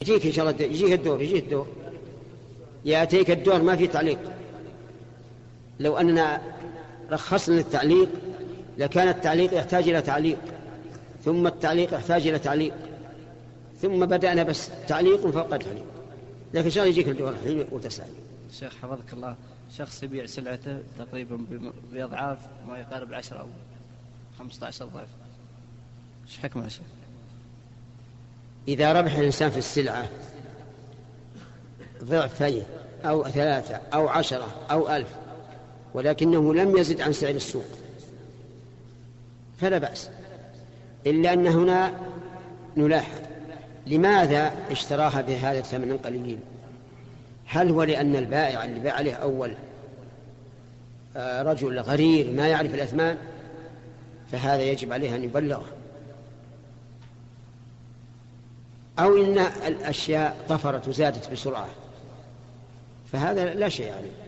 يجيك إن شاء الله، يجيك الدور يأتيك الدور ما في تعليق. لو أننا رخصنا التعليق لكان التعليق يحتاج إلى تعليق، ثم التعليق يحتاج إلى تعليق، ثم بدأنا بس تعليق فوق تعليق. لكن إن شاء الله يجيك الدور الحين وتسأل. شيخ حفظك الله، شخص يبيع سلعته تقريبا بأضعاف ما يقارب 10 أو 15 ضعف، ايش حكمه يا شيخ؟ إذا ربح الإنسان في السلعة ضعفين أو 3 أو 10 أو 1000 ولكنه لم يزد عن سعر السوق فلا بأس، إلا أن هنا نلاحظ لماذا اشتراها بهذا الثمن قليل؟ هل هو لأن البائع اللي باع عليه أول رجل غرير ما يعرف الأثمان؟ فهذا يجب عليه أن يبلغه. أو إن الأشياء طفرت وزادت بسرعة فهذا لا شيء عليه.